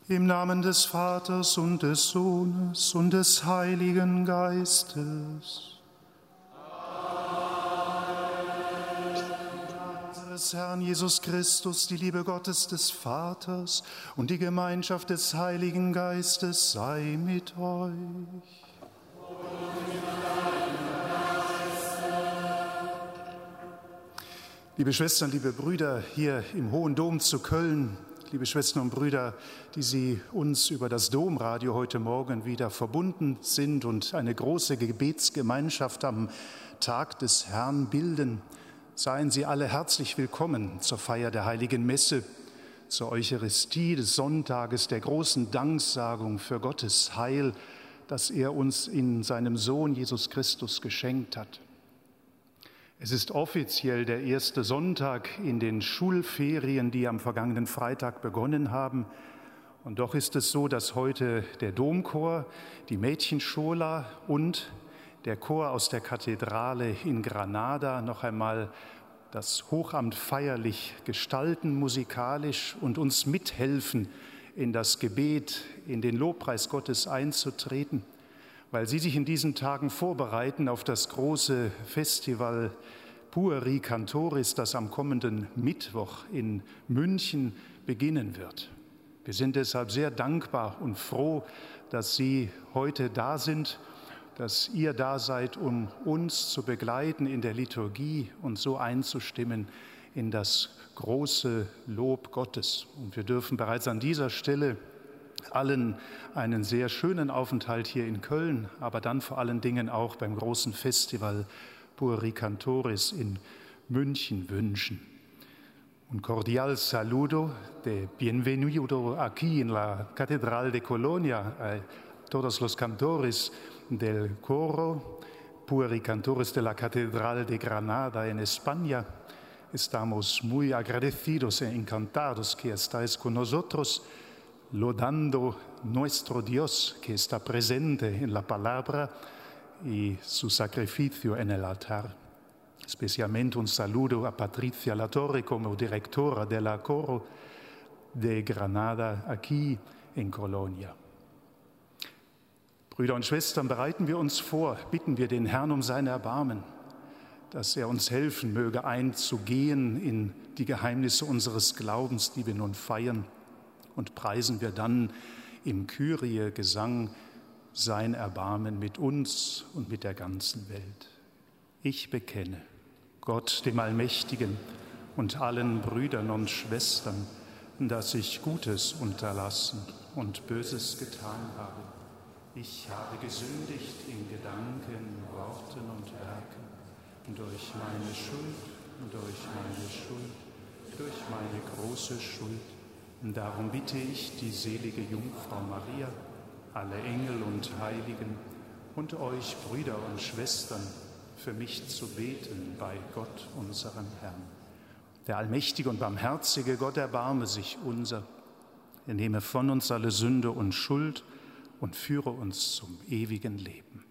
Im Namen des Vaters und des Sohnes und des Heiligen Geistes. Unseres Herrn Jesus Christus, die Liebe Gottes des Vaters und die Gemeinschaft des Heiligen Geistes sei mit euch. Liebe Schwestern, liebe Brüder, hier im Hohen Dom zu Köln, liebe Schwestern und Brüder, die Sie uns über das Domradio heute Morgen wieder verbunden sind und eine große Gebetsgemeinschaft am Tag des Herrn bilden, seien Sie alle herzlich willkommen zur Feier der Heiligen Messe, zur Eucharistie des Sonntages, der großen Danksagung für Gottes Heil, das er uns in seinem Sohn Jesus Christus geschenkt hat. Es ist offiziell der erste Sonntag in den Schulferien, die am vergangenen Freitag begonnen haben. Und doch ist es so, dass heute der Domchor, die Mädchenschola und der Chor aus der Kathedrale in Granada noch einmal das Hochamt feierlich gestalten, musikalisch und uns mithelfen, in das Gebet, in den Lobpreis Gottes einzutreten, weil sie sich in diesen Tagen vorbereiten auf das große Festival Pueri Cantoris, das am kommenden Mittwoch in München beginnen wird. Wir sind deshalb sehr dankbar und froh, dass Sie heute da sind, dass ihr da seid, um uns zu begleiten in der Liturgie und so einzustimmen in das große Lob Gottes. Und wir dürfen bereits an dieser Stelle allen einen sehr schönen Aufenthalt hier in Köln, aber dann vor allen Dingen auch beim großen Festival Pueri Cantoris in München wünschen. Un cordial saludo de bienvenido aquí en la Catedral de Colonia a todos los cantores del coro Pueri Cantoris de la Catedral de Granada en España. Estamos muy agradecidos e encantados que estáis con nosotros, lodando nuestro Dios que está presente en la palabra y su sacrificio en el altar. Especialmente un saludo a Patricia Latorre como directora de la Coro de Granada aquí en Colonia. Brüder und Schwestern, bereiten wir uns vor, bitten wir den Herrn um sein Erbarmen, dass er uns helfen möge, einzugehen in die Geheimnisse unseres Glaubens, die wir nun feiern. Und preisen wir dann im Kyrie-Gesang sein Erbarmen mit uns und mit der ganzen Welt. Ich bekenne Gott, dem Allmächtigen, und allen Brüdern und Schwestern, dass ich Gutes unterlassen und Böses getan habe. Ich habe gesündigt in Gedanken, Worten und Werken, durch meine Schuld, durch meine große Schuld. Darum bitte ich die selige Jungfrau Maria, alle Engel und Heiligen und euch, Brüder und Schwestern, für mich zu beten bei Gott, unserem Herrn. Der allmächtige und barmherzige Gott erbarme sich unser. Er nehme von uns alle Sünde und Schuld und führe uns zum ewigen Leben.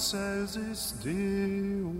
excelsis Deo.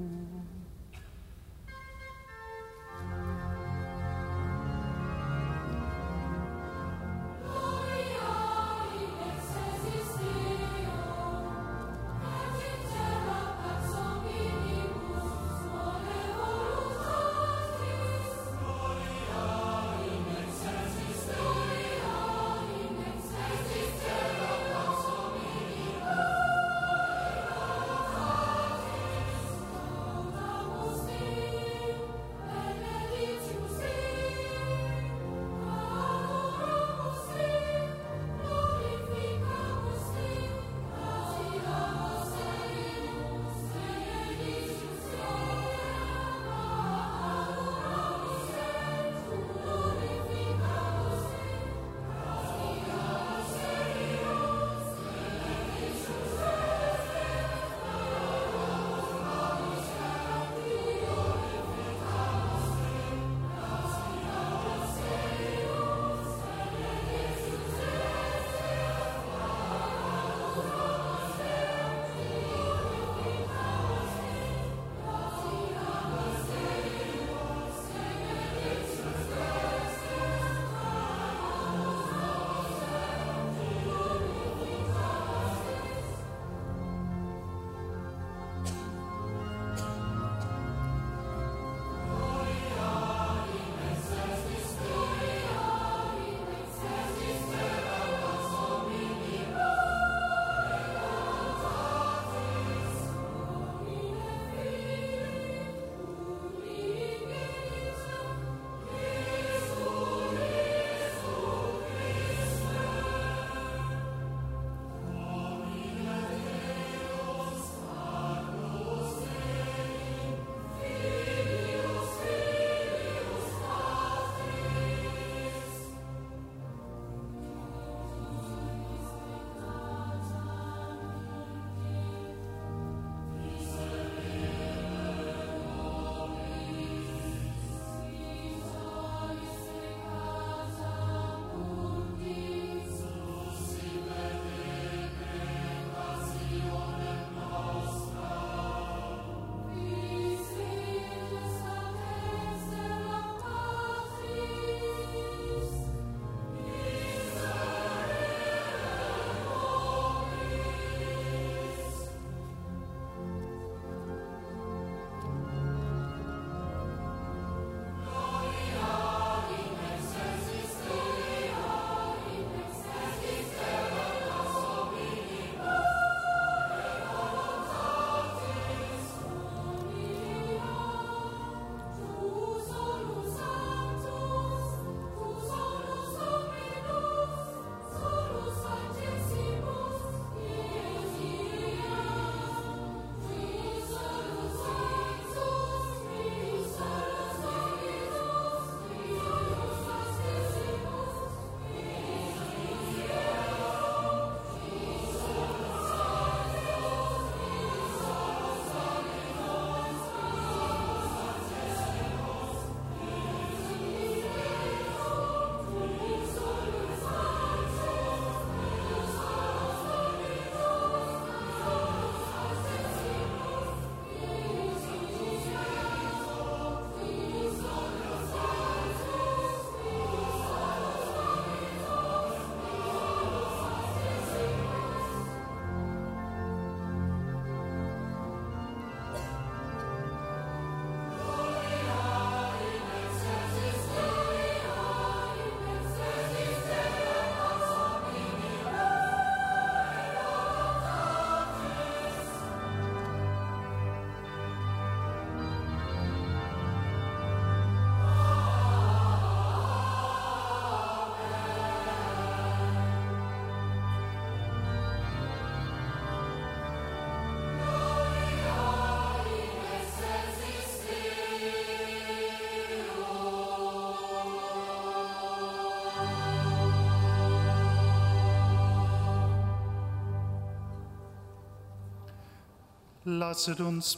Lasset uns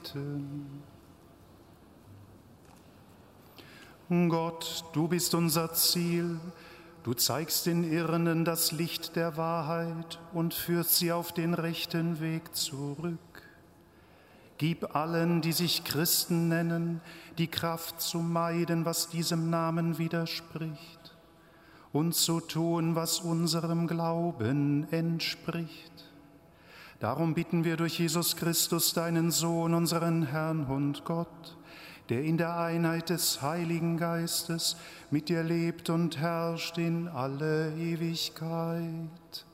beten. Gott, du bist unser Ziel Du zeigst den Irrenden das Licht der Wahrheit und führst sie auf den rechten Weg zurück. Gib allen, die sich Christen nennen, die Kraft zu meiden, was diesem Namen widerspricht, und zu tun, was unserem Glauben entspricht. Darum bitten wir durch Jesus Christus, deinen Sohn, unseren Herrn und Gott, der in der Einheit des Heiligen Geistes mit dir lebt und herrscht in alle Ewigkeit.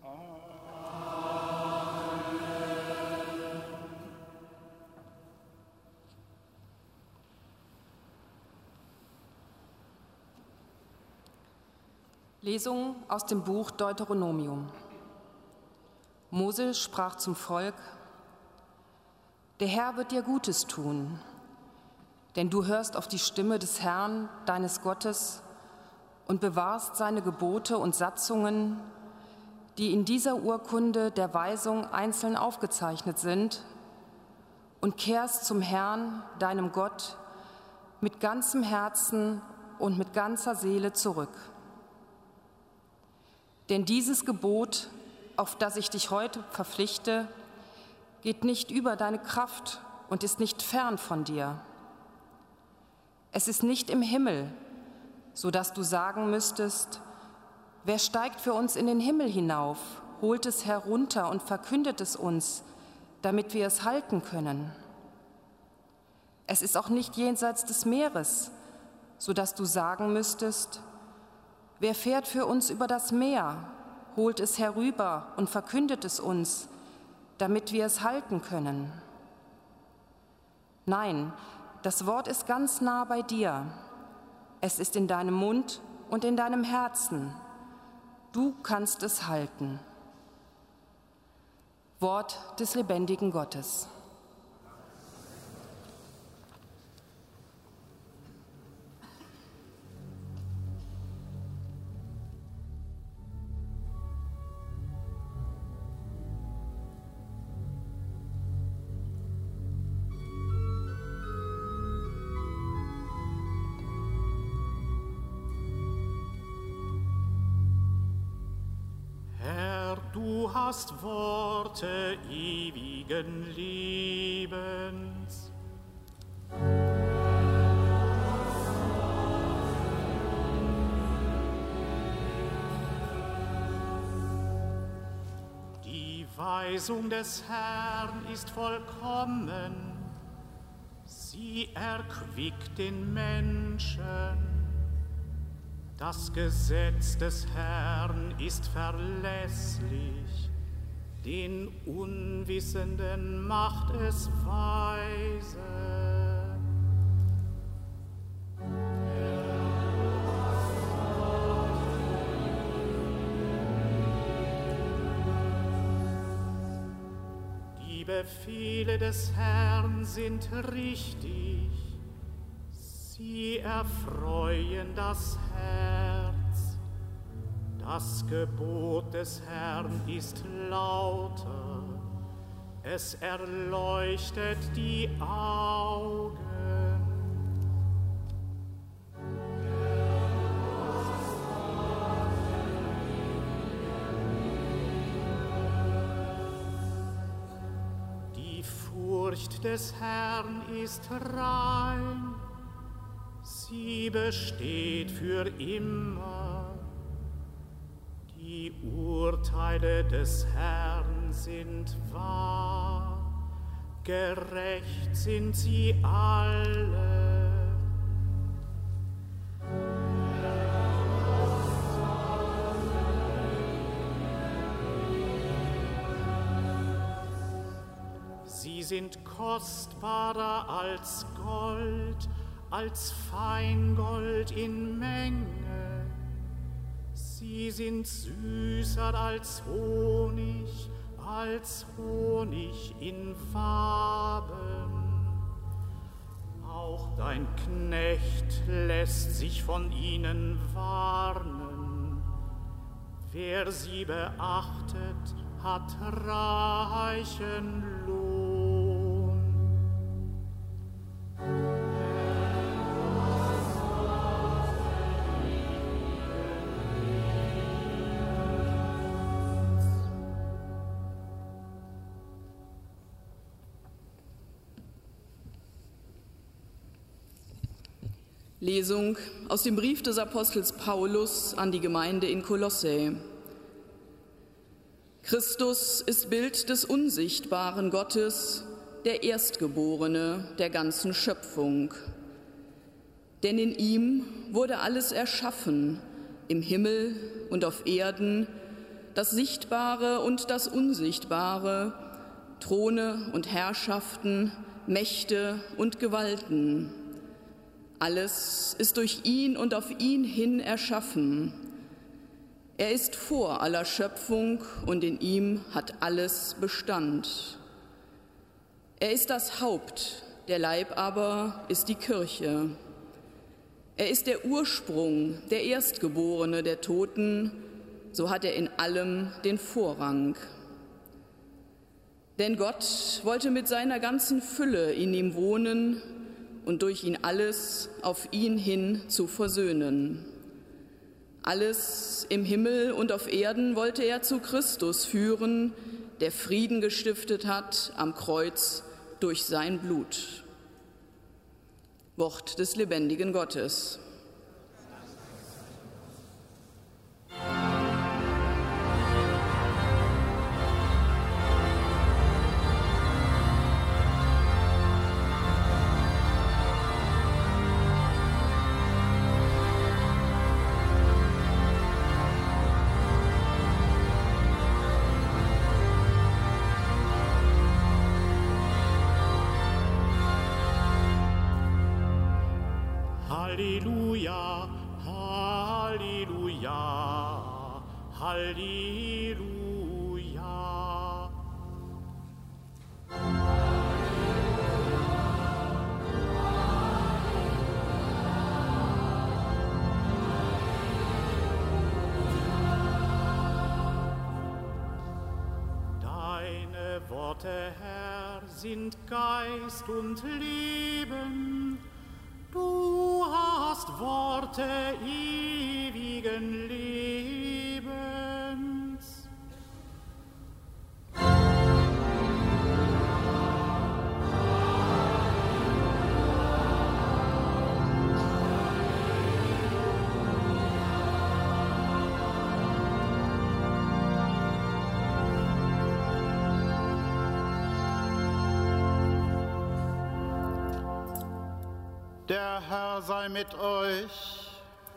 Lesung aus dem Buch Deuteronomium. Mose sprach zum Volk: Der Herr wird dir Gutes tun, denn du hörst auf die Stimme des Herrn, deines Gottes, und bewahrst seine Gebote und Satzungen, die in dieser Urkunde der Weisung einzeln aufgezeichnet sind, und kehrst zum Herrn, deinem Gott, mit ganzem Herzen und mit ganzer Seele zurück. Denn dieses Gebot, auf das ich dich heute verpflichte, geht nicht über deine Kraft und ist nicht fern von dir. Es ist nicht im Himmel, so dass du sagen müsstest: Wer steigt für uns in den Himmel hinauf, holt es herunter und verkündet es uns, damit wir es halten können. Es ist auch nicht jenseits des Meeres, so dass du sagen müsstest: Wer fährt für uns über das Meer, holt es herüber und verkündet es uns, damit wir es halten können. Nein, das Wort ist ganz nah bei dir. Es ist in deinem Mund und in deinem Herzen. Du kannst es halten. Wort des lebendigen Gottes. Du hast Worte ewigen Lebens. Die Weisung des Herrn ist vollkommen, sie erquickt den Menschen. Das Gesetz des Herrn ist verlässlich, den Unwissenden macht es weise. Die Befehle des Herrn sind richtig, sie erfreuen das Herz. Das Gebot des Herrn ist lauter, es erleuchtet die Augen. Die Furcht des Herrn ist rein, sie besteht für immer. Die Urteile des Herrn sind wahr, gerecht sind sie alle. Sie sind kostbarer als Gold, als Feingold in Menge. Sie sind süßer als Honig in Waben. Auch dein Knecht lässt sich von ihnen warnen. Wer sie beachtet, hat reichen Lohn. Lesung aus dem Brief des Apostels Paulus an die Gemeinde in Kolossä. Christus ist Bild des unsichtbaren Gottes, der Erstgeborene der ganzen Schöpfung. Denn in ihm wurde alles erschaffen, im Himmel und auf Erden, das Sichtbare und das Unsichtbare, Throne und Herrschaften, Mächte und Gewalten. Alles ist durch ihn und auf ihn hin erschaffen. Er ist vor aller Schöpfung und in ihm hat alles Bestand. Er ist das Haupt, der Leib aber ist die Kirche. Er ist der Ursprung, der Erstgeborene der Toten, so hat er in allem den Vorrang. Denn Gott wollte mit seiner ganzen Fülle in ihm wohnen und durch ihn alles auf ihn hin zu versöhnen. Alles im Himmel und auf Erden wollte er zu Christus führen, der Frieden gestiftet hat am Kreuz durch sein Blut. Wort des lebendigen Gottes. Halleluja, Halleluja, Halleluja. Deine Worte, Herr, sind Geist und Leben. Du hast Worte ewigen Lebens. Der Herr sei mit euch.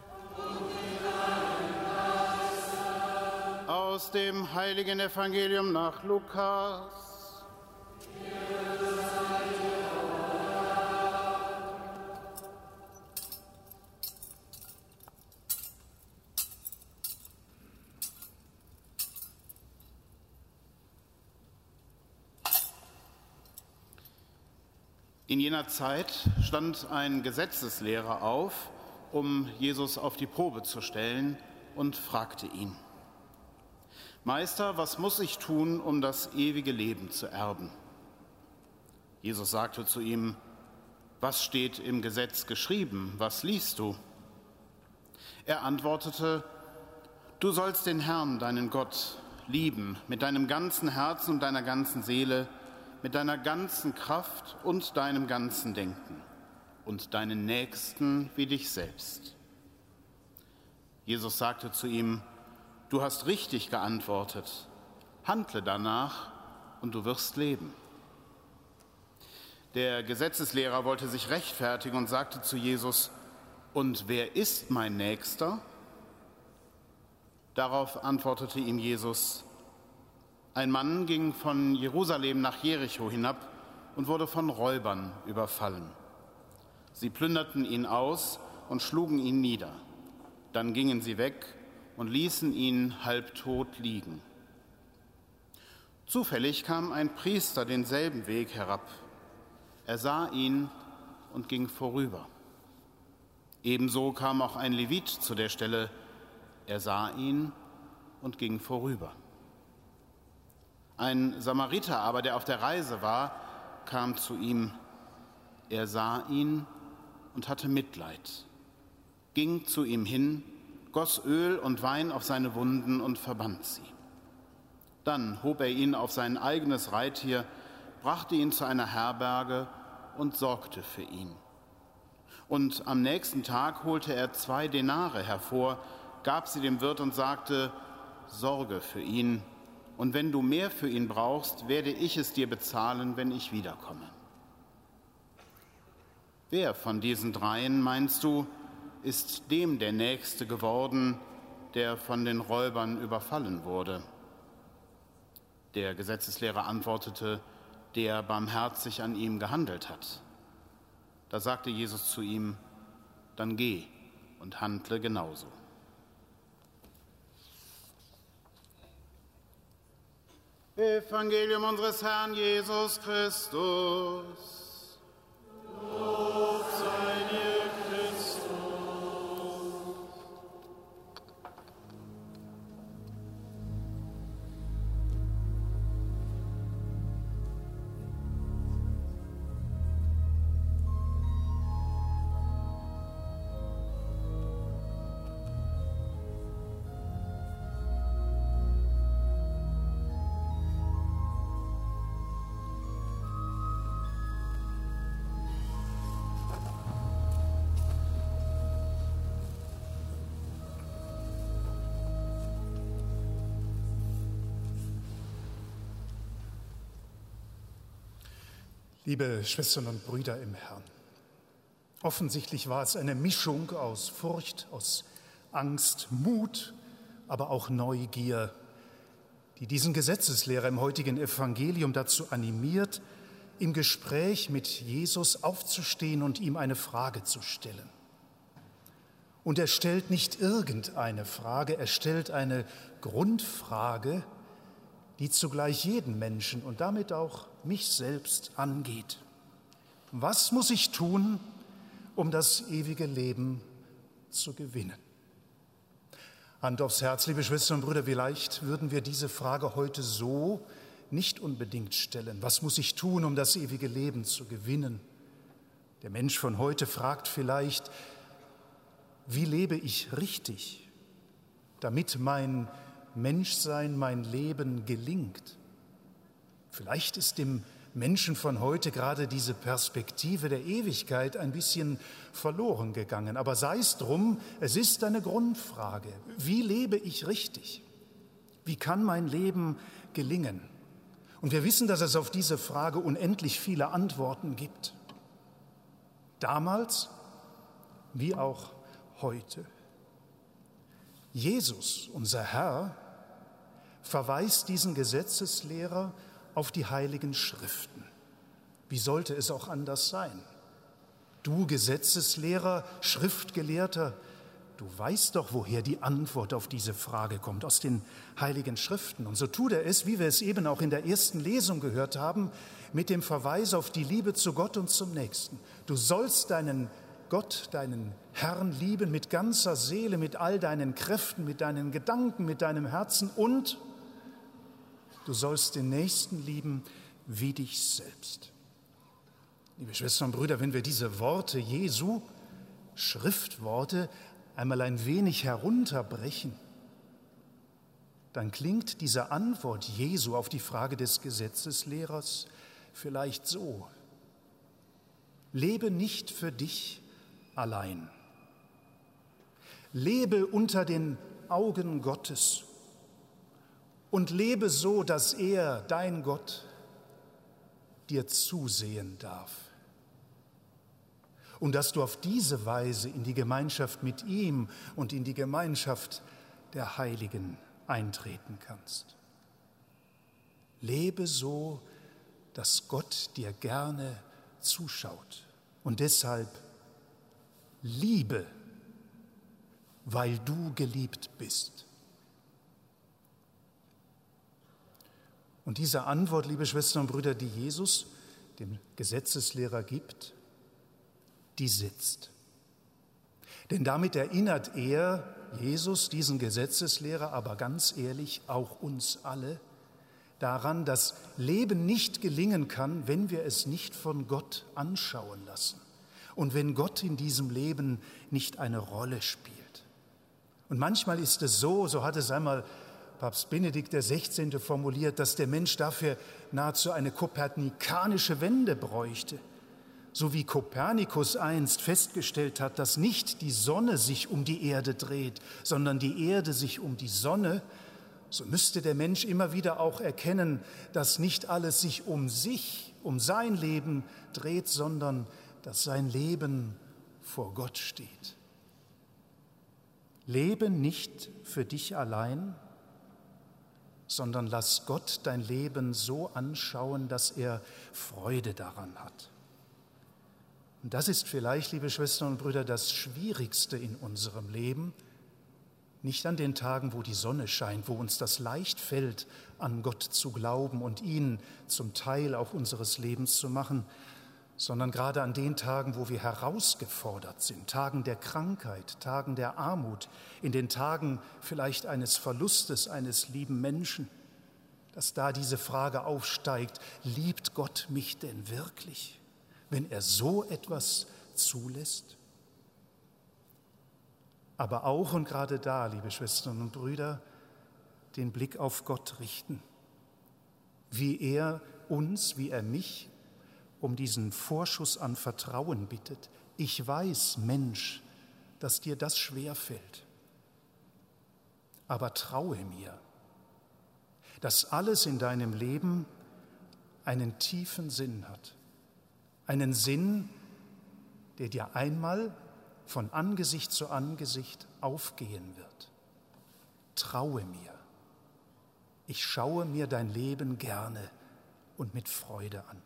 Aus dem heiligen Evangelium nach Lukas. In jener Zeit stand ein Gesetzeslehrer auf, um Jesus auf die Probe zu stellen, und fragte ihn: Meister, was muss ich tun, um das ewige Leben zu erben? Jesus sagte zu ihm: Was steht im Gesetz geschrieben? Was liest du? Er antwortete: Du sollst den Herrn, deinen Gott, lieben mit deinem ganzen Herzen und deiner ganzen Seele, mit deiner ganzen Kraft und deinem ganzen Denken und deinen Nächsten wie dich selbst. Jesus sagte zu ihm: Du hast richtig geantwortet. Handle danach und du wirst leben. Der Gesetzeslehrer wollte sich rechtfertigen und sagte zu Jesus: Und wer ist mein Nächster? Darauf antwortete ihm Jesus: Ein Mann ging von Jerusalem nach Jericho hinab und wurde von Räubern überfallen. Sie plünderten ihn aus und schlugen ihn nieder. Dann gingen sie weg und ließen ihn halbtot liegen. Zufällig kam ein Priester denselben Weg herab. Er sah ihn und ging vorüber. Ebenso kam auch ein Levit zu der Stelle. Er sah ihn und ging vorüber. Ein Samariter aber, der auf der Reise war, kam zu ihm. Er sah ihn und hatte Mitleid, ging zu ihm hin, goss Öl und Wein auf seine Wunden und verband sie. Dann hob er ihn auf sein eigenes Reittier, brachte ihn zu einer Herberge und sorgte für ihn. Und am nächsten Tag holte er 2 Denare hervor, gab sie dem Wirt und sagte: Sorge für ihn, und wenn du mehr für ihn brauchst, werde ich es dir bezahlen, wenn ich wiederkomme. Wer von diesen 3, meinst du, ist dem der Nächste geworden, der von den Räubern überfallen wurde? Der Gesetzeslehrer antwortete: Der barmherzig an ihm gehandelt hat. Da sagte Jesus zu ihm: Dann geh und handle genauso. Evangelium unseres Herrn Jesus Christus. Lob sei dir, Christus. Liebe Schwestern und Brüder im Herrn, offensichtlich war es eine Mischung aus Furcht, aus Angst, Mut, aber auch Neugier, die diesen Gesetzeslehrer im heutigen Evangelium dazu animiert, im Gespräch mit Jesus aufzustehen und ihm eine Frage zu stellen. Und er stellt nicht irgendeine Frage, er stellt eine Grundfrage, die zugleich jeden Menschen und damit auch mich selbst angeht. Was muss ich tun, um das ewige Leben zu gewinnen? Hand aufs Herz, liebe Schwestern und Brüder, vielleicht würden wir diese Frage heute so nicht unbedingt stellen. Was muss ich tun, um das ewige Leben zu gewinnen? Der Mensch von heute fragt vielleicht: Wie lebe ich richtig, damit mein Menschsein, mein Leben gelingt? Vielleicht ist dem Menschen von heute gerade diese Perspektive der Ewigkeit ein bisschen verloren gegangen. Aber sei es drum, es ist eine Grundfrage. Wie lebe ich richtig? Wie kann mein Leben gelingen? Und wir wissen, dass es auf diese Frage unendlich viele Antworten gibt. Damals wie auch heute. Jesus, unser Herr, verweist diesen Gesetzeslehrer auf die Heiligen Schriften. Wie sollte es auch anders sein? Du Gesetzeslehrer, Schriftgelehrter, du weißt doch, woher die Antwort auf diese Frage kommt, aus den Heiligen Schriften. Und so tut er es, wie wir es eben auch in der ersten Lesung gehört haben, mit dem Verweis auf die Liebe zu Gott und zum Nächsten. Du sollst deinen Gott, deinen Herrn lieben mit ganzer Seele, mit all deinen Kräften, mit deinen Gedanken, mit deinem Herzen, und du sollst den Nächsten lieben wie dich selbst. Liebe Schwestern und Brüder, wenn wir diese Worte Jesu, Schriftworte, einmal ein wenig herunterbrechen, dann klingt diese Antwort Jesu auf die Frage des Gesetzeslehrers vielleicht so: Lebe nicht für dich allein. Lebe unter den Augen Gottes und lebe so, dass er, dein Gott, dir zusehen darf. Und dass du auf diese Weise in die Gemeinschaft mit ihm und in die Gemeinschaft der Heiligen eintreten kannst. Lebe so, dass Gott dir gerne zuschaut. Und deshalb liebe, weil du geliebt bist. Und diese Antwort, liebe Schwestern und Brüder, die Jesus dem Gesetzeslehrer gibt, die sitzt. Denn damit erinnert er, Jesus, diesen Gesetzeslehrer, aber ganz ehrlich auch uns alle, daran, dass Leben nicht gelingen kann, wenn wir es nicht von Gott anschauen lassen und wenn Gott in diesem Leben nicht eine Rolle spielt. Und manchmal ist es so hat es einmal Papst Benedikt XVI. Formuliert, dass der Mensch dafür nahezu eine kopernikanische Wende bräuchte, So wie Kopernikus einst festgestellt hat, dass nicht die Sonne sich um die Erde dreht, sondern die Erde sich um die Sonne, so müsste der Mensch immer wieder auch erkennen, dass nicht alles sich um sich, um sein Leben dreht, sondern dass sein Leben vor Gott steht. Lebe nicht für dich allein, sondern lass Gott dein Leben so anschauen, dass er Freude daran hat. Und das ist vielleicht, liebe Schwestern und Brüder, das Schwierigste in unserem Leben, nicht an den Tagen, wo die Sonne scheint, wo uns das leicht fällt, an Gott zu glauben und ihn zum Teil auch unseres Lebens zu machen, sondern gerade an den Tagen, wo wir herausgefordert sind, Tagen der Krankheit, Tagen der Armut, in den Tagen vielleicht eines Verlustes eines lieben Menschen, dass da diese Frage aufsteigt, liebt Gott mich denn wirklich, wenn er so etwas zulässt? Aber auch und gerade da, liebe Schwestern und Brüder, den Blick auf Gott richten, wie er uns, wie er mich um diesen Vorschuss an Vertrauen bittet. Ich weiß, Mensch, dass dir das schwerfällt, aber traue mir, dass alles in deinem Leben einen tiefen Sinn hat, einen Sinn, der dir einmal von Angesicht zu Angesicht aufgehen wird. Traue mir. Ich schaue mir dein Leben gerne und mit Freude an.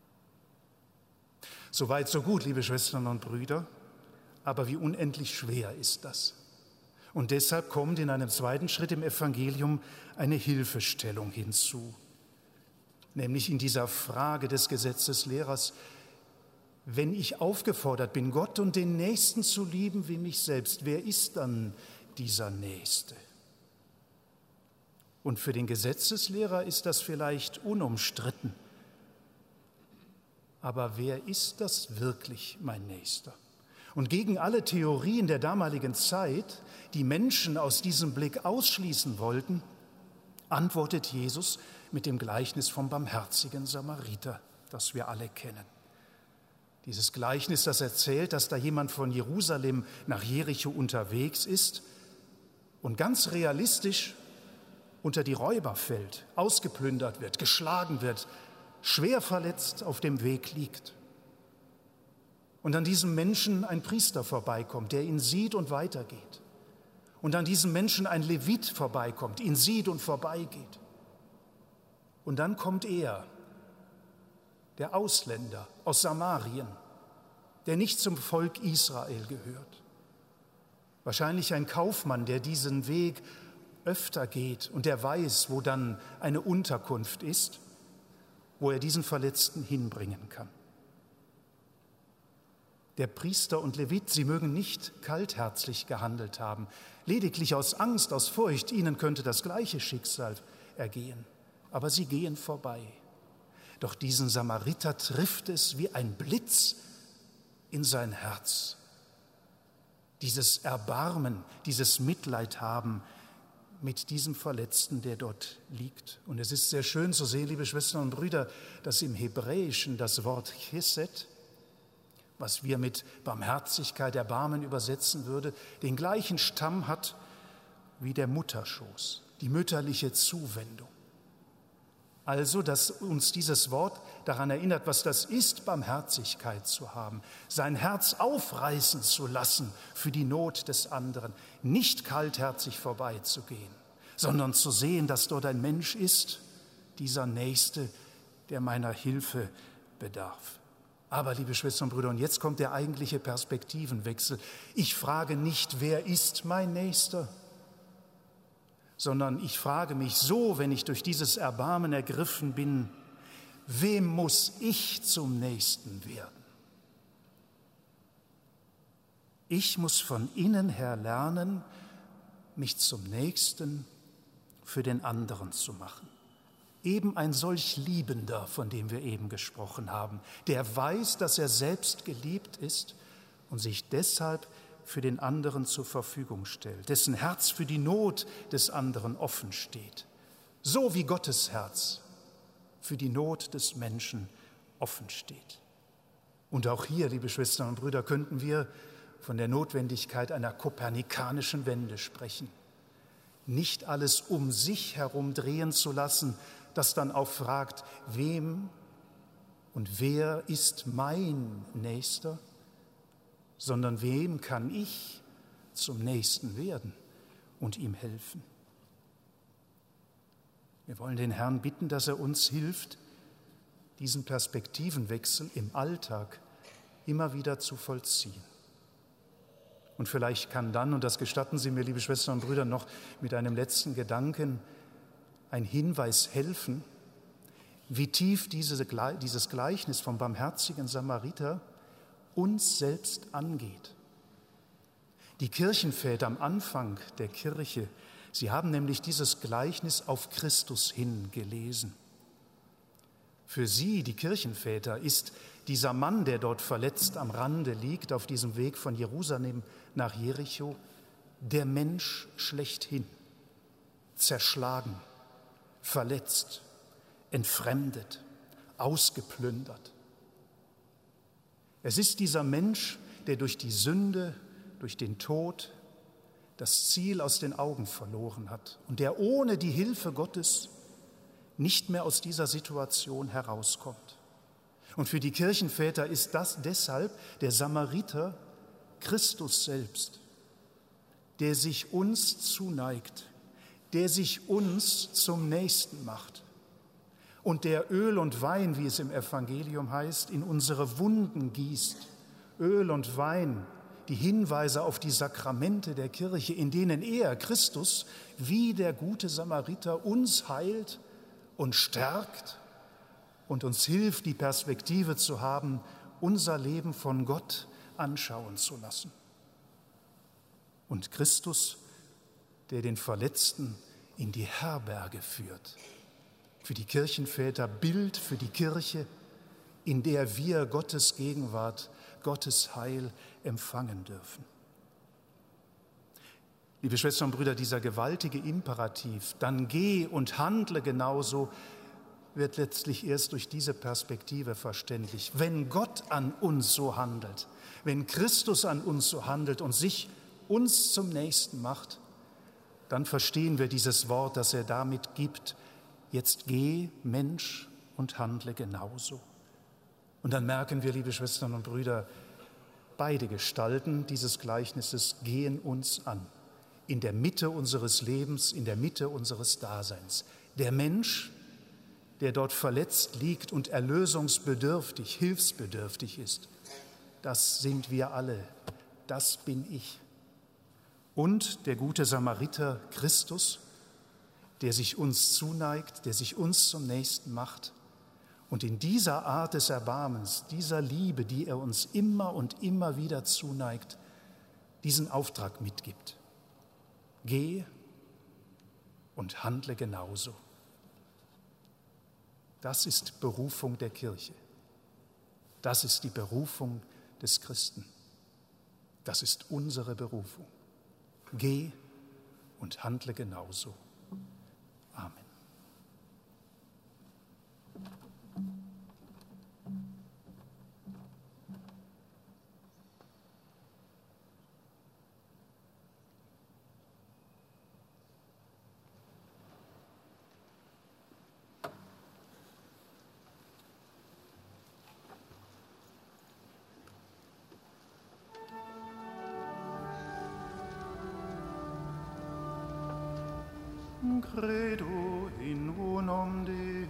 Soweit, so gut, liebe Schwestern und Brüder, aber wie unendlich schwer ist das. Und deshalb kommt in einem zweiten Schritt im Evangelium eine Hilfestellung hinzu, nämlich in dieser Frage des Gesetzeslehrers: Wenn ich aufgefordert bin, Gott und den Nächsten zu lieben wie mich selbst, wer ist dann dieser Nächste? Und für den Gesetzeslehrer ist das vielleicht unumstritten. Aber wer ist das wirklich, mein Nächster? Und gegen alle Theorien der damaligen Zeit, die Menschen aus diesem Blick ausschließen wollten, antwortet Jesus mit dem Gleichnis vom barmherzigen Samariter, das wir alle kennen. Dieses Gleichnis, das erzählt, dass da jemand von Jerusalem nach Jericho unterwegs ist und ganz realistisch unter die Räuber fällt, ausgeplündert wird, geschlagen wird, schwer verletzt auf dem Weg liegt. Und an diesem Menschen ein Priester vorbeikommt, der ihn sieht und weitergeht. Und an diesem Menschen ein Levit vorbeikommt, ihn sieht und vorbeigeht. Und dann kommt er, der Ausländer aus Samarien, der nicht zum Volk Israel gehört. Wahrscheinlich ein Kaufmann, der diesen Weg öfter geht und der weiß, wo dann eine Unterkunft ist, wo er diesen Verletzten hinbringen kann. Der Priester und Levit, sie mögen nicht kaltherzig gehandelt haben, lediglich aus Angst, aus Furcht, ihnen könnte das gleiche Schicksal ergehen. Aber sie gehen vorbei. Doch diesen Samariter trifft es wie ein Blitz in sein Herz. Dieses Erbarmen, dieses Mitleid haben mit diesem Verletzten, der dort liegt. Und es ist sehr schön zu sehen, liebe Schwestern und Brüder, dass im Hebräischen das Wort Chesed, was wir mit Barmherzigkeit, Erbarmen übersetzen würde, den gleichen Stamm hat wie der Mutterschoß, die mütterliche Zuwendung. Also, dass uns dieses Wort daran erinnert, was das ist, Barmherzigkeit zu haben, sein Herz aufreißen zu lassen für die Not des anderen, nicht kaltherzig vorbeizugehen, sondern zu sehen, dass dort ein Mensch ist, dieser Nächste, der meiner Hilfe bedarf. Aber, liebe Schwestern und Brüder, und jetzt kommt der eigentliche Perspektivenwechsel. Ich frage nicht, wer ist mein Nächster, sondern ich frage mich so, wenn ich durch dieses Erbarmen ergriffen bin, wem muss ich zum Nächsten werden? Ich muss von innen her lernen, mich zum Nächsten für den anderen zu machen. Eben ein solch Liebender, von dem wir eben gesprochen haben, der weiß, dass er selbst geliebt ist und sich deshalb für den anderen zur Verfügung stellt, dessen Herz für die Not des anderen offen steht, so wie Gottes Herz für die Not des Menschen offen steht. Und auch hier, liebe Schwestern und Brüder, könnten wir von der Notwendigkeit einer kopernikanischen Wende sprechen. Nicht alles um sich herum drehen zu lassen, das dann auch fragt, wem und wer ist mein Nächster, sondern wem kann ich zum Nächsten werden und ihm helfen. Wir wollen den Herrn bitten, dass er uns hilft, diesen Perspektivenwechsel im Alltag immer wieder zu vollziehen. Und vielleicht kann dann, und das gestatten Sie mir, liebe Schwestern und Brüder, noch mit einem letzten Gedanken ein Hinweis helfen, wie tief dieses Gleichnis vom barmherzigen Samariter uns selbst angeht. Die Kirchenväter am Anfang der Kirche, sie haben nämlich dieses Gleichnis auf Christus hin gelesen. Für sie, die Kirchenväter, ist dieser Mann, der dort verletzt am Rande liegt, auf diesem Weg von Jerusalem nach Jericho, der Mensch schlechthin, zerschlagen, verletzt, entfremdet, ausgeplündert. Es ist dieser Mensch, der durch die Sünde, durch den Tod das Ziel aus den Augen verloren hat und der ohne die Hilfe Gottes nicht mehr aus dieser Situation herauskommt. Und für die Kirchenväter ist das deshalb der Samariter Christus selbst, der sich uns zuneigt, der sich uns zum Nächsten macht und der Öl und Wein, wie es im Evangelium heißt, in unsere Wunden gießt. Öl und Wein, die Hinweise auf die Sakramente der Kirche, in denen er, Christus, wie der gute Samariter, uns heilt und stärkt und uns hilft, die Perspektive zu haben, unser Leben von Gott anschauen zu lassen. Und Christus, der den Verletzten in die Herberge führt, für die Kirchenväter Bild für die Kirche, in der wir Gottes Gegenwart, Gottes Heil empfangen dürfen. Liebe Schwestern und Brüder, dieser gewaltige Imperativ, dann geh und handle genauso, wird letztlich erst durch diese Perspektive verständlich. Wenn Gott an uns so handelt, wenn Christus an uns so handelt und sich uns zum Nächsten macht, dann verstehen wir dieses Wort, das er damit gibt. Jetzt geh, Mensch, und handle genauso. Und dann merken wir, liebe Schwestern und Brüder, beide Gestalten dieses Gleichnisses gehen uns an. In der Mitte unseres Lebens, in der Mitte unseres Daseins. Der Mensch, der dort verletzt liegt und erlösungsbedürftig, hilfsbedürftig ist, das sind wir alle, das bin ich. Und der gute Samariter Christus, der sich uns zuneigt, der sich uns zum Nächsten macht und in dieser Art des Erbarmens, dieser Liebe, die er uns immer und immer wieder zuneigt, diesen Auftrag mitgibt. Geh und handle genauso. Das ist Berufung der Kirche. Das ist die Berufung des Christen. Das ist unsere Berufung. Geh und handle genauso. Amen. Credo in unum Deum.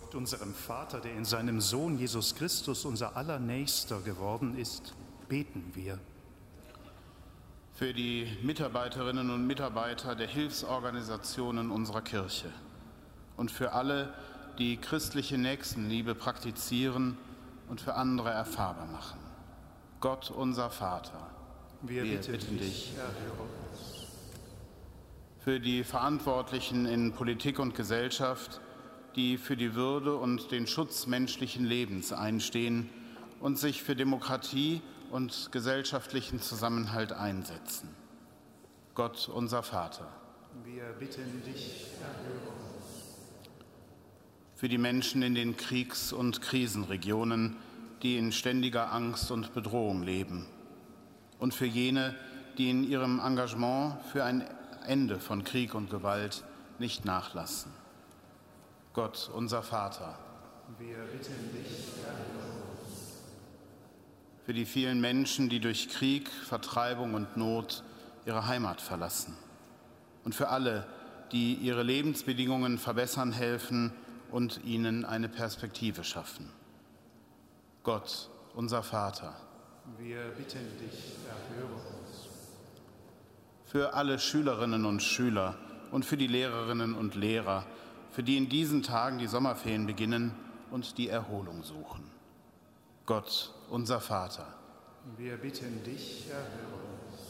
Gott, unserem Vater, der in seinem Sohn Jesus Christus unser aller Nächster geworden ist, beten wir. Für die Mitarbeiterinnen und Mitarbeiter der Hilfsorganisationen unserer Kirche und für alle, die christliche Nächstenliebe praktizieren und für andere erfahrbar machen. Gott, unser Vater, wir bitten dich, erhöre uns. Für die Verantwortlichen in Politik und Gesellschaft, die für die Würde und den Schutz menschlichen Lebens einstehen und sich für Demokratie und gesellschaftlichen Zusammenhalt einsetzen. Gott, unser Vater, wir bitten dich, erhöre uns. Für die Menschen in den Kriegs- und Krisenregionen, die in ständiger Angst und Bedrohung leben. Und für jene, die in ihrem Engagement für ein Ende von Krieg und Gewalt nicht nachlassen. Gott, unser Vater, wir bitten dich, erhöre uns. Für die vielen Menschen, die durch Krieg, Vertreibung und Not ihre Heimat verlassen. Und für alle, die ihre Lebensbedingungen verbessern helfen und ihnen eine Perspektive schaffen. Gott, unser Vater, wir bitten dich, erhöre uns. Für alle Schülerinnen und Schüler und für die Lehrerinnen und Lehrer, für die in diesen Tagen die Sommerferien beginnen und die Erholung suchen. Gott, unser Vater, wir bitten dich, erhöre uns.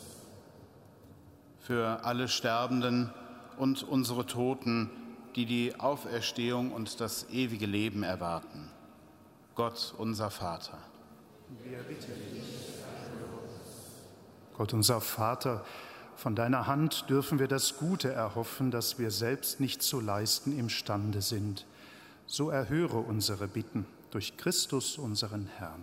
Für alle Sterbenden und unsere Toten, die die Auferstehung und das ewige Leben erwarten. Gott, unser Vater, wir bitten dich, erhöre uns. Gott, unser Vater, von deiner Hand dürfen wir das Gute erhoffen, das wir selbst nicht zu leisten imstande sind. So erhöre unsere Bitten durch Christus, unseren Herrn.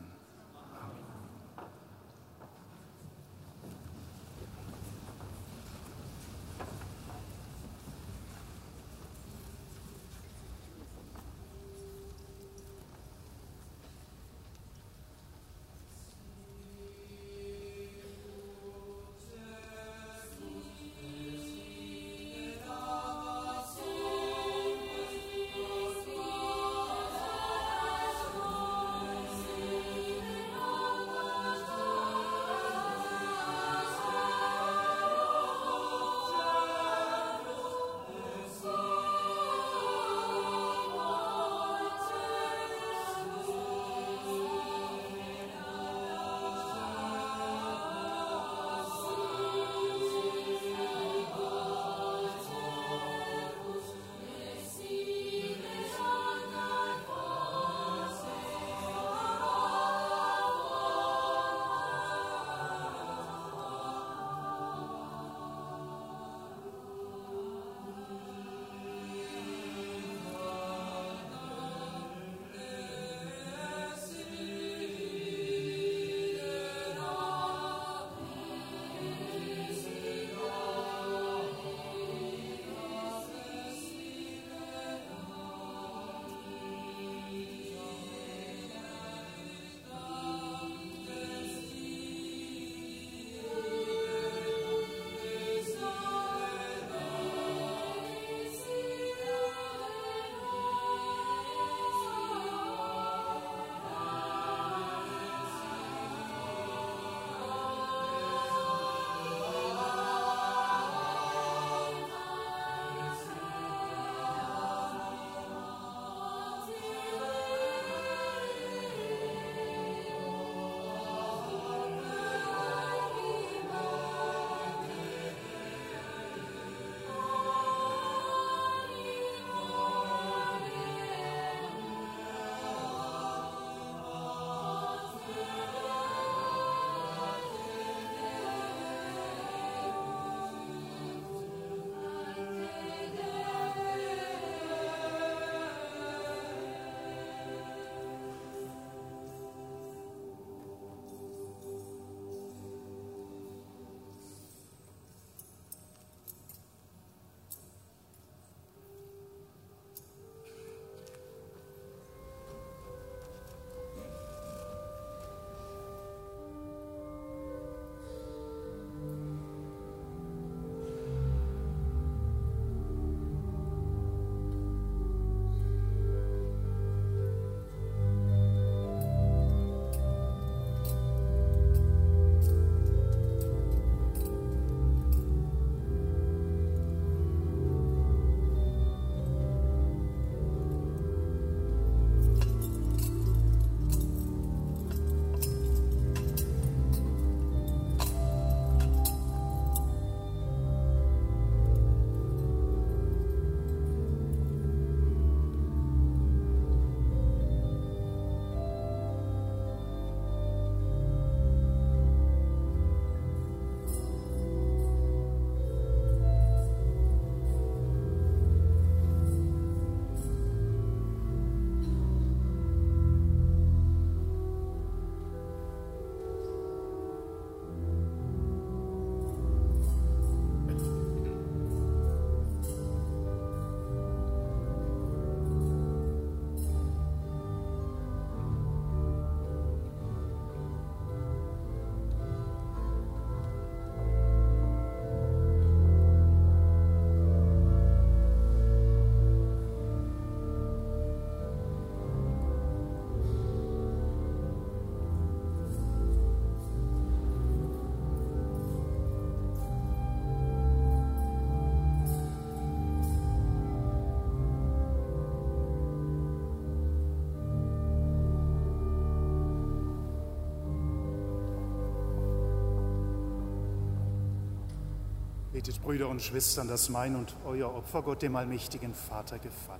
Bittet, Brüder und Schwestern, dass mein und euer Opfer Gott, dem allmächtigen Vater, gefalle.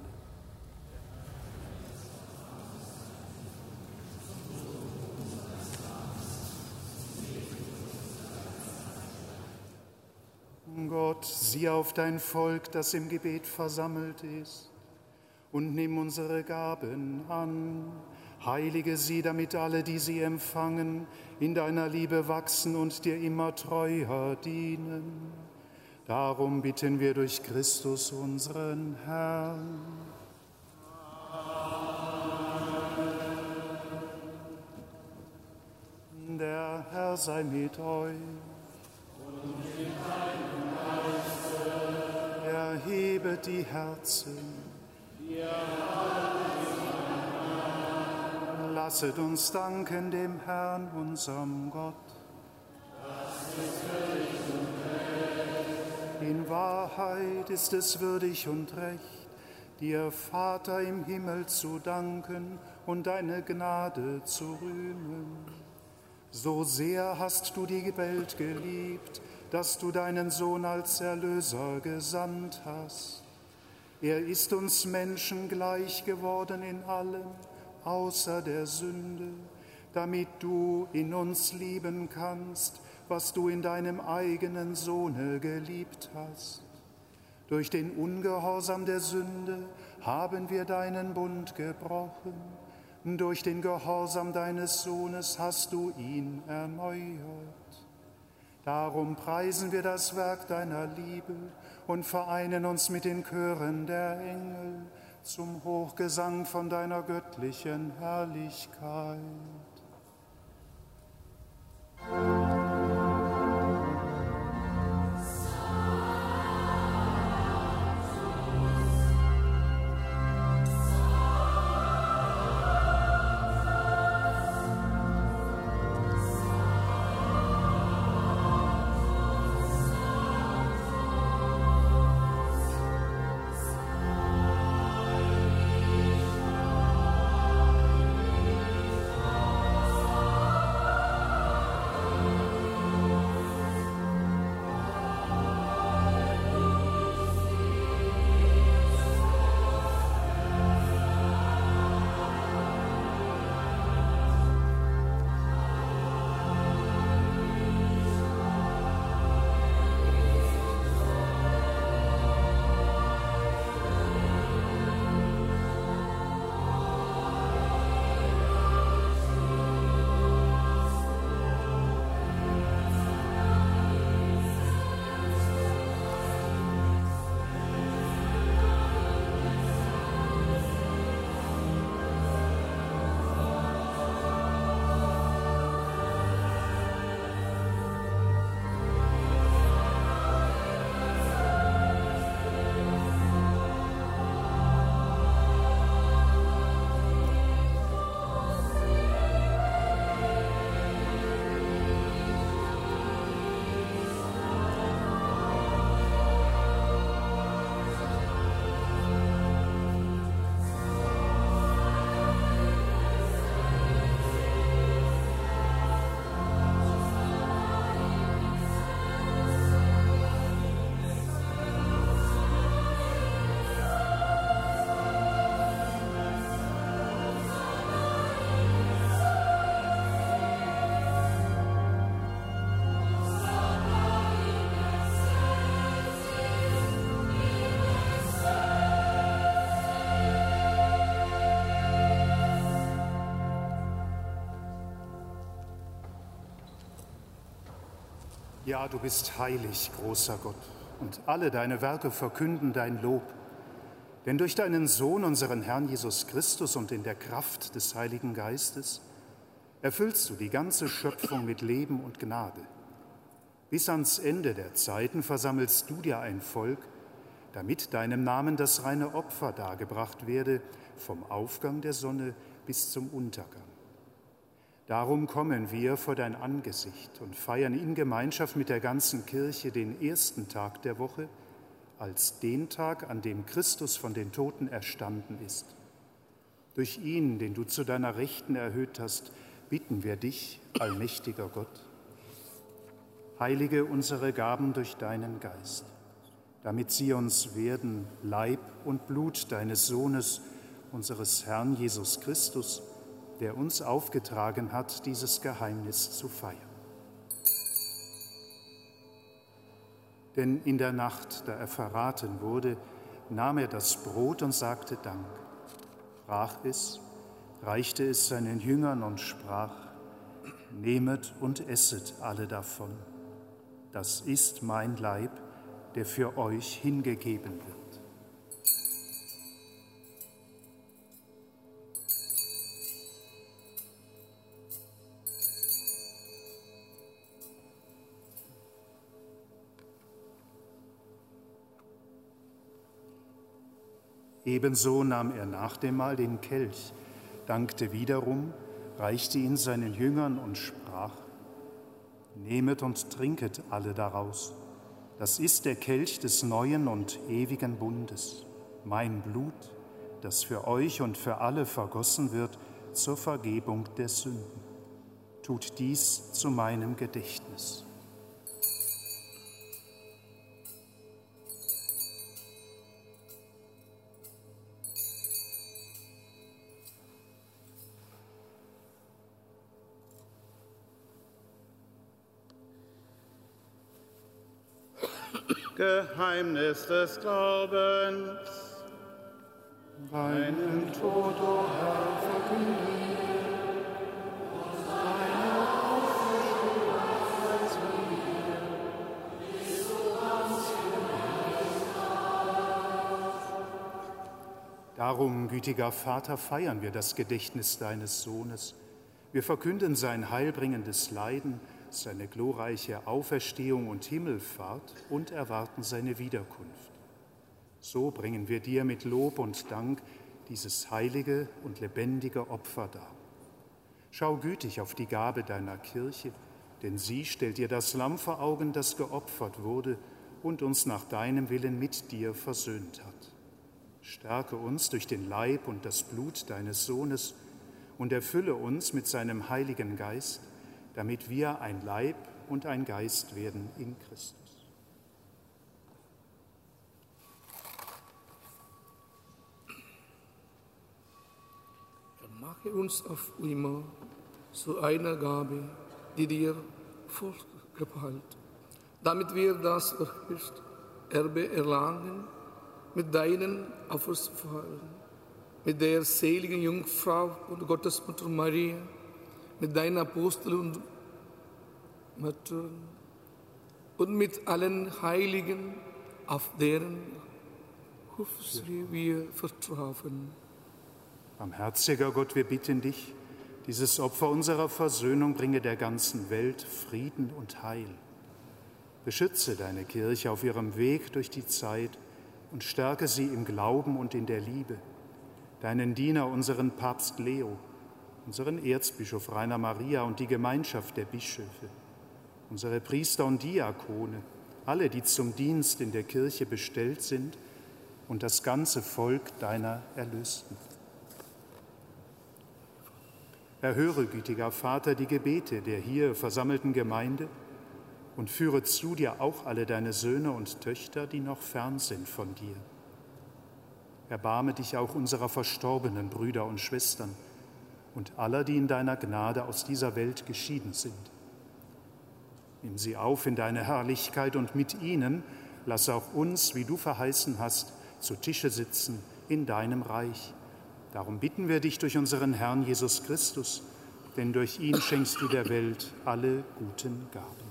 Gott, sieh auf dein Volk, das im Gebet versammelt ist, und nimm unsere Gaben an. Heilige sie, damit alle, die sie empfangen, in deiner Liebe wachsen und dir immer treuer dienen. Darum bitten wir durch Christus, unseren Herrn. Amen. Der Herr sei mit euch. Und mit deinem Geiste. Erhebet die Herzen. Lasset uns danken dem Herrn, unserem Gott. In Wahrheit ist es würdig und recht, dir, Vater im Himmel, zu danken und deine Gnade zu rühmen. So sehr hast du die Welt geliebt, dass du deinen Sohn als Erlöser gesandt hast. Er ist uns Menschen gleich geworden in allem, außer der Sünde, damit du in uns lieben kannst, was du in deinem eigenen Sohne geliebt hast. Durch den Ungehorsam der Sünde haben wir deinen Bund gebrochen. Durch den Gehorsam deines Sohnes hast du ihn erneuert. Darum preisen wir das Werk deiner Liebe und vereinen uns mit den Chören der Engel zum Hochgesang von deiner göttlichen Herrlichkeit. Ja, du bist heilig, großer Gott, und alle deine Werke verkünden dein Lob. Denn durch deinen Sohn, unseren Herrn Jesus Christus, und in der Kraft des Heiligen Geistes erfüllst du die ganze Schöpfung mit Leben und Gnade. Bis ans Ende der Zeiten versammelst du dir ein Volk, damit deinem Namen das reine Opfer dargebracht werde, vom Aufgang der Sonne bis zum Untergang. Darum kommen wir vor dein Angesicht und feiern in Gemeinschaft mit der ganzen Kirche den ersten Tag der Woche als den Tag, an dem Christus von den Toten erstanden ist. Durch ihn, den du zu deiner Rechten erhöht hast, bitten wir dich, allmächtiger Gott. Heilige unsere Gaben durch deinen Geist, damit sie uns werden Leib und Blut deines Sohnes, unseres Herrn Jesus Christus, der uns aufgetragen hat, dieses Geheimnis zu feiern. Denn in der Nacht, da er verraten wurde, nahm er das Brot und sagte Dank, brach es, reichte es seinen Jüngern und sprach: Nehmet und esset alle davon. Das ist mein Leib, der für euch hingegeben wird. Ebenso nahm er nach dem Mahl den Kelch, dankte wiederum, reichte ihn seinen Jüngern und sprach: Nehmet und trinket alle daraus. Das ist der Kelch des neuen und ewigen Bundes, mein Blut, das für euch und für alle vergossen wird zur Vergebung der Sünden. Tut dies zu meinem Gedächtnis. Geheimnis des Glaubens. Deinen Tod, o Herr, verkünden wir, und deine Auferstehung verkünden wir, bis du ans Darum, gütiger Vater, feiern wir das Gedächtnis deines Sohnes. Wir verkünden sein heilbringendes Leiden, seine glorreiche Auferstehung und Himmelfahrt und erwarten seine Wiederkunft. So bringen wir dir mit Lob und Dank dieses heilige und lebendige Opfer dar. Schau gütig auf die Gabe deiner Kirche, denn sie stellt dir das Lamm vor Augen, das geopfert wurde und uns nach deinem Willen mit dir versöhnt hat. Stärke uns durch den Leib und das Blut deines Sohnes und erfülle uns mit seinem Heiligen Geist, damit wir ein Leib und ein Geist werden in Christus. Mache uns auf immer zu einer Gabe, die dir vorgefällt, damit wir das Erbe erlangen mit deinen Auferstehungen, mit der seligen Jungfrau und Gottesmutter Maria, mit deinen Aposteln und Müttern und mit allen Heiligen, auf deren Hoffnung wir vertrauen. Barmherziger Gott, wir bitten dich, dieses Opfer unserer Versöhnung bringe der ganzen Welt Frieden und Heil. Beschütze deine Kirche auf ihrem Weg durch die Zeit und stärke sie im Glauben und in der Liebe. Deinen Diener, unseren Papst Leo, unseren Erzbischof Rainer Maria und die Gemeinschaft der Bischöfe, unsere Priester und Diakone, alle, die zum Dienst in der Kirche bestellt sind, und das ganze Volk deiner Erlösten. Erhöre, gütiger Vater, die Gebete der hier versammelten Gemeinde und führe zu dir auch alle deine Söhne und Töchter, die noch fern sind von dir. Erbarme dich auch unserer verstorbenen Brüder und Schwestern und aller, die in deiner Gnade aus dieser Welt geschieden sind. Nimm sie auf in deine Herrlichkeit und mit ihnen lass auch uns, wie du verheißen hast, zu Tische sitzen in deinem Reich. Darum bitten wir dich durch unseren Herrn Jesus Christus, denn durch ihn schenkst du der Welt alle guten Gaben.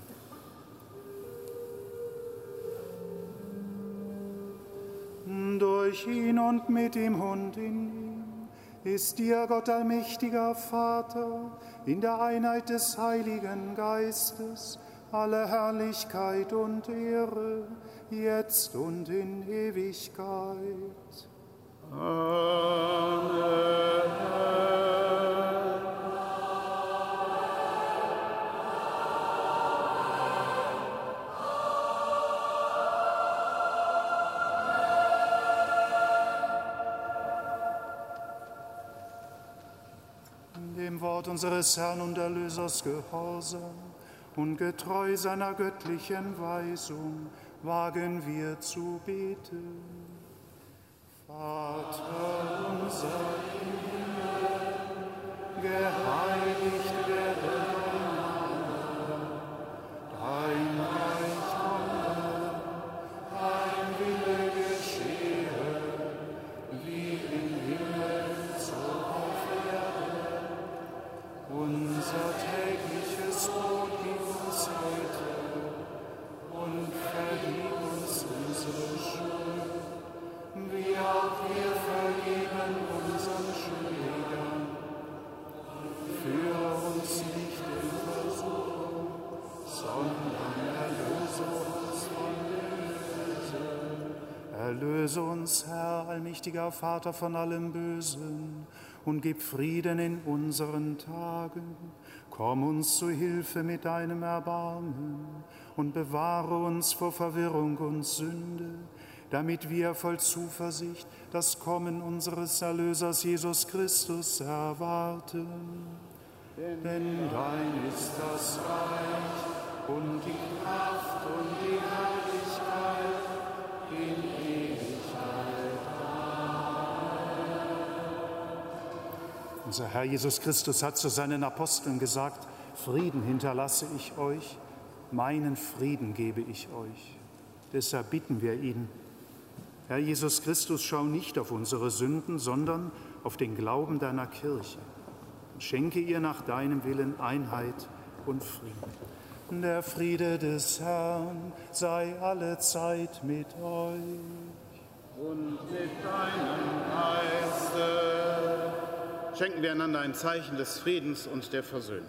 Durch ihn und mit ihm und in ihm ist dir, Gott allmächtiger Vater, in der Einheit des Heiligen Geistes, alle Herrlichkeit und Ehre, jetzt und in Ewigkeit. Amen. Dem Wort unseres Herrn und Erlösers Gehorsam Und getreu seiner göttlichen Weisung wagen wir zu beten. Vater unser im Himmel, geheiligt werde dein Name, dein Reich komme, dein Wille geschehe, wie im Himmel, so auf Erden. Unser tägliches Brot gib uns heute und vergib uns unsere Schuld, wie auch wir vergeben unseren Schuldigern. Führe uns nicht in Versuchung, sondern erlöse uns von dem Bösen. Erlöse uns, Herr, allmächtiger Vater, von allem Bösen und gib Frieden in unseren Tagen. Komm uns zu Hilfe mit deinem Erbarmen und bewahre uns vor Verwirrung und Sünde, damit wir voll Zuversicht das Kommen unseres Erlösers Jesus Christus erwarten. Denn dein ist das Reich und die Kraft und die Herrlichkeit in Ewigkeit. Unser Herr Jesus Christus hat zu seinen Aposteln gesagt: Frieden hinterlasse ich euch, meinen Frieden gebe ich euch. Deshalb bitten wir ihn: Herr Jesus Christus, schau nicht auf unsere Sünden, sondern auf den Glauben deiner Kirche und schenke ihr nach deinem Willen Einheit und Frieden. Der Friede des Herrn sei allezeit mit euch. Und mit deinem Geiste. Schenken wir einander ein Zeichen des Friedens und der Versöhnung.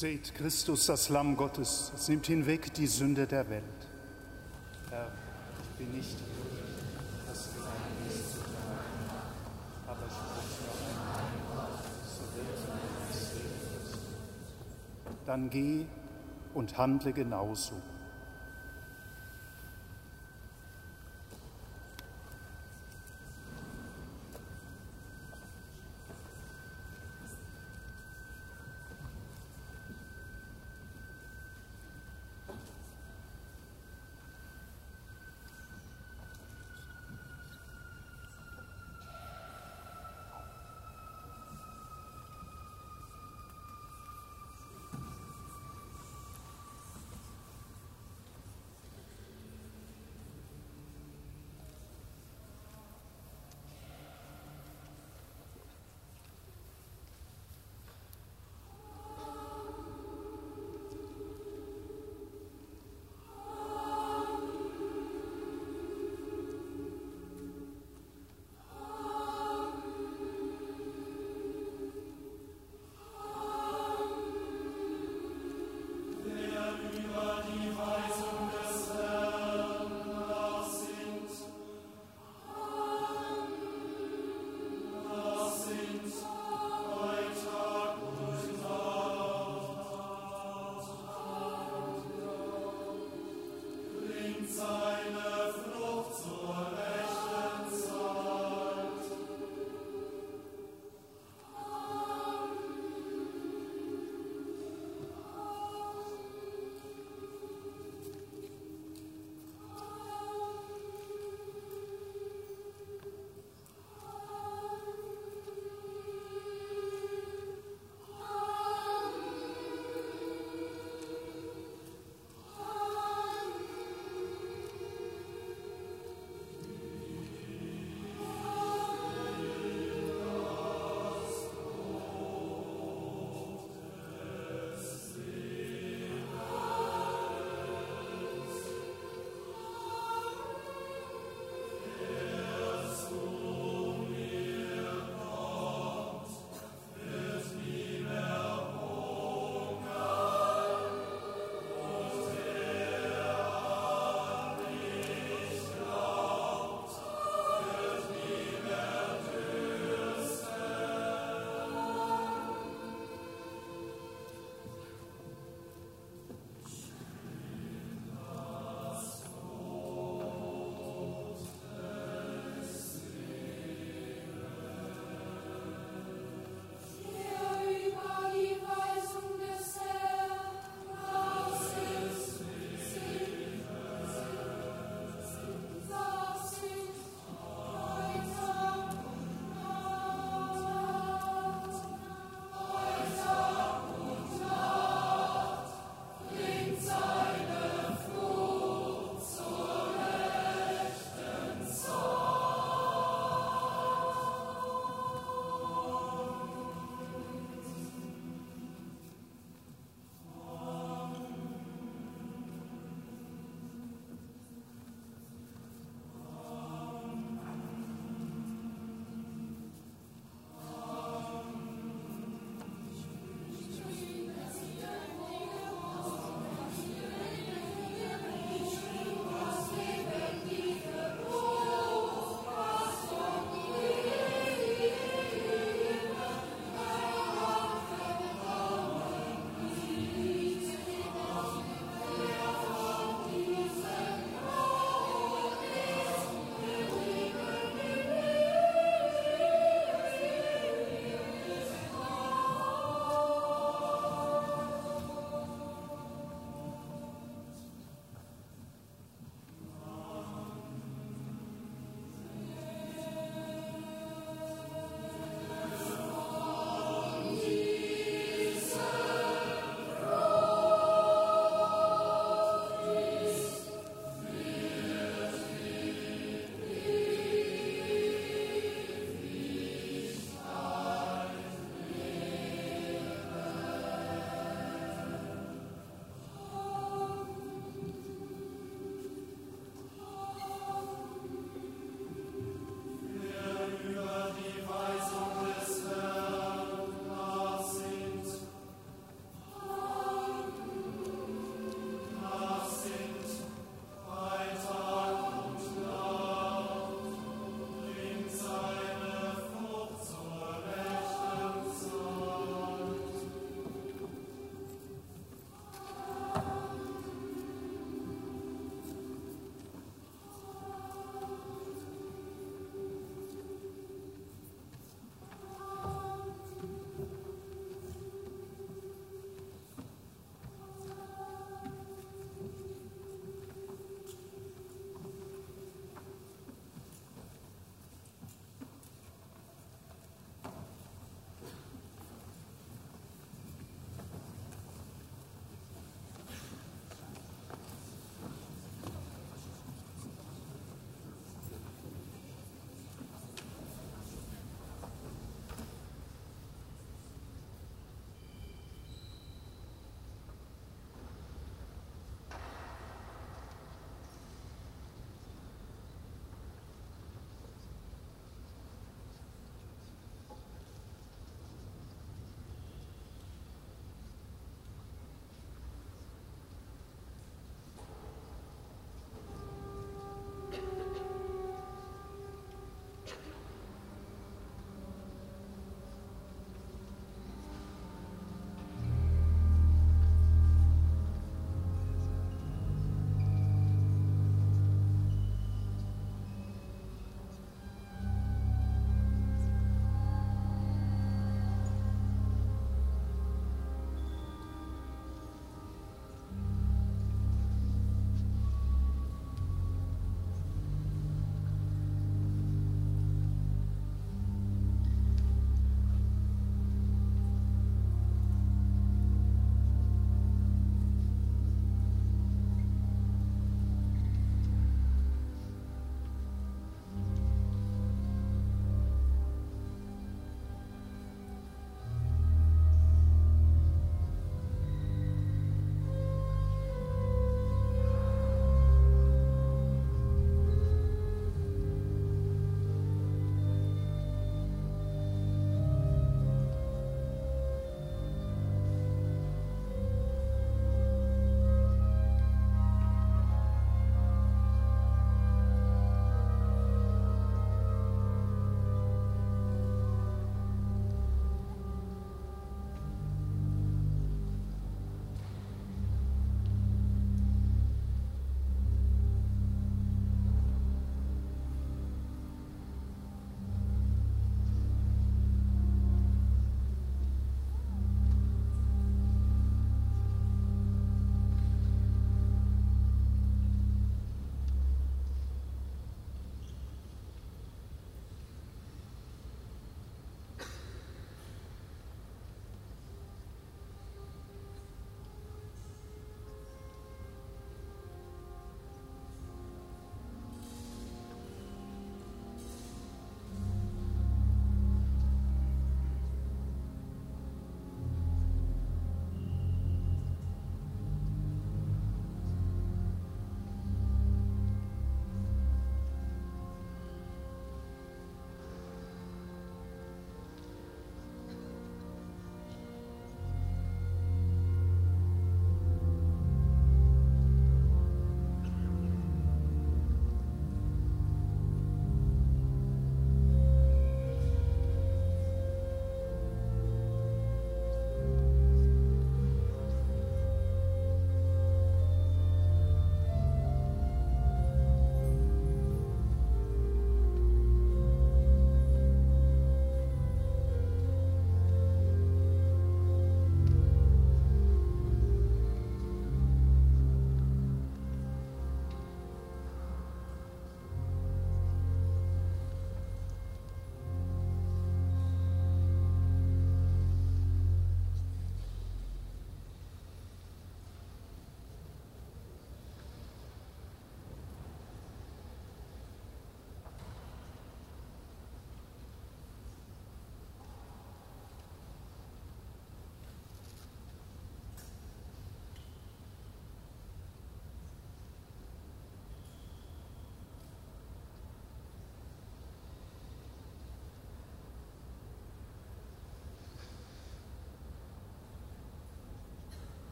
Seht Christus, das Lamm Gottes, es nimmt hinweg die Sünde der Welt. Herr, ich bin nicht würdig, dass du ein Licht zu tragen, aber sprich noch ein Wort, so wird mein Seele. Dann geh und handle genauso.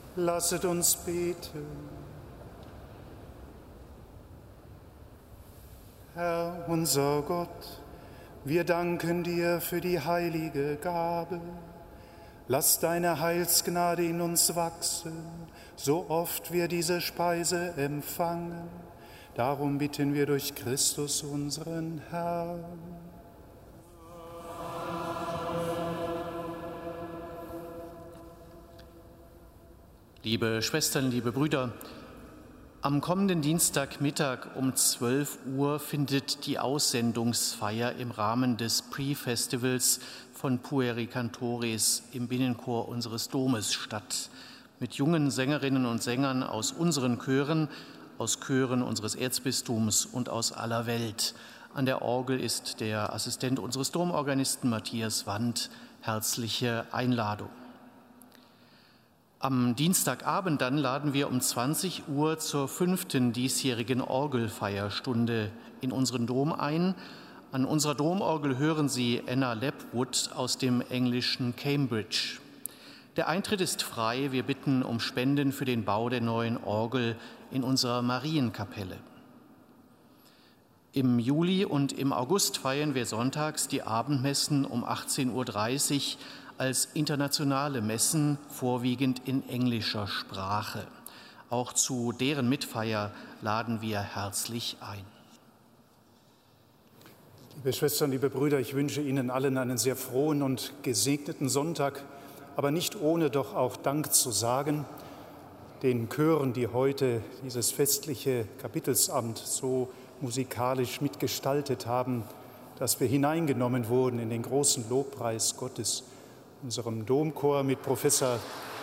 Lasset uns beten. Herr, unser Gott, wir danken dir für die heilige Gabe. Lass deine Heilsgnade in uns wachsen, so oft wir diese Speise empfangen. Darum bitten wir durch Christus, unseren Herrn. Liebe Schwestern, liebe Brüder, am kommenden Dienstagmittag um 12 Uhr findet die Aussendungsfeier im Rahmen des Pre-Festivals von Pueri Cantores im Binnenchor unseres Domes statt, mit jungen Sängerinnen und Sängern aus unseren Chören, aus Chören unseres Erzbistums und aus aller Welt. An der Orgel ist der Assistent unseres Domorganisten Matthias Wandt. Herzliche Einladung. Am Dienstagabend dann laden wir um 20 Uhr zur 5. diesjährigen Orgelfeierstunde in unseren Dom ein. An unserer Domorgel hören Sie Anna Lepwood aus dem englischen Cambridge. Der Eintritt ist frei. Wir bitten um Spenden für den Bau der neuen Orgel in unserer Marienkapelle. Im Juli und im August feiern wir sonntags die Abendmessen um 18:30 Uhr als internationale Messen, vorwiegend in englischer Sprache. Auch zu deren Mitfeier laden wir herzlich ein. Liebe Schwestern, liebe Brüder, ich wünsche Ihnen allen einen sehr frohen und gesegneten Sonntag, aber nicht ohne doch auch Dank zu sagen den Chören, die heute dieses festliche Kapitelsamt so musikalisch mitgestaltet haben, dass wir hineingenommen wurden in den großen Lobpreis Gottes. Unserem Domchor mit Professor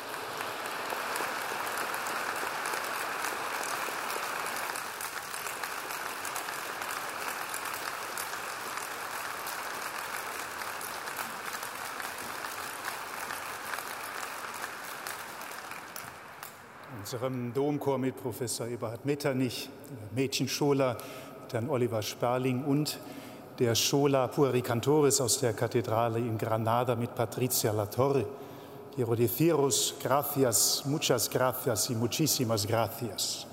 Eberhard Metternich, Mädchenschola, Herrn Oliver Sperling und der Schola Pueri Cantores aus der Kathedrale in Granada mit Patricia Latorre. Quiero deciros gracias, muchas gracias y muchísimas gracias.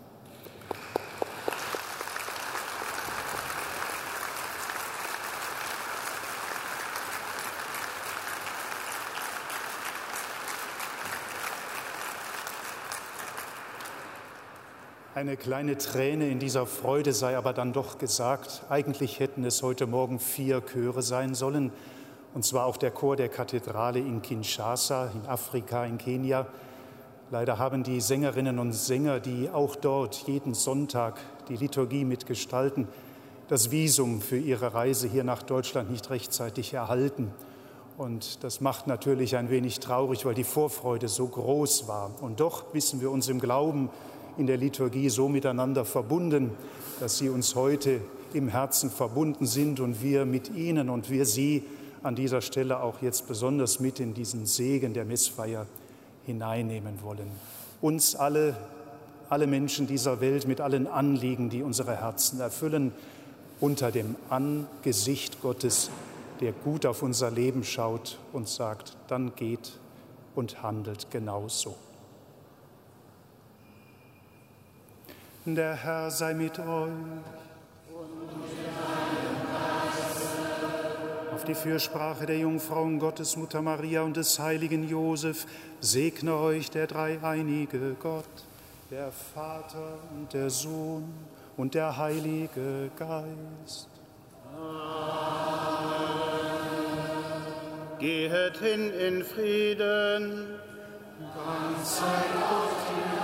Eine kleine Träne in dieser Freude sei aber dann doch gesagt. Eigentlich hätten es heute Morgen 4 Chöre sein sollen, und zwar auch der Chor der Kathedrale in Kinshasa, in Afrika, in Kenia. Leider haben die Sängerinnen und Sänger, die auch dort jeden Sonntag die Liturgie mitgestalten, das Visum für ihre Reise hier nach Deutschland nicht rechtzeitig erhalten. Und das macht natürlich ein wenig traurig, weil die Vorfreude so groß war. Und doch wissen wir uns im Glauben in der Liturgie so miteinander verbunden, dass sie uns heute im Herzen verbunden sind und wir mit ihnen und wir sie an dieser Stelle auch jetzt besonders mit in diesen Segen der Messfeier hineinnehmen wollen. Uns alle Menschen dieser Welt mit allen Anliegen, die unsere Herzen erfüllen, unter dem Angesicht Gottes, der gut auf unser Leben schaut und sagt, dann geht und handelt genauso. Der Herr sei mit euch. Auf die Fürsprache der Jungfrau Gottesmutter Maria und des heiligen Josef segne euch der dreieinige Gott, der Vater und der Sohn und der Heilige Geist. Amen. Gehet hin in Frieden. Dank sei Gott.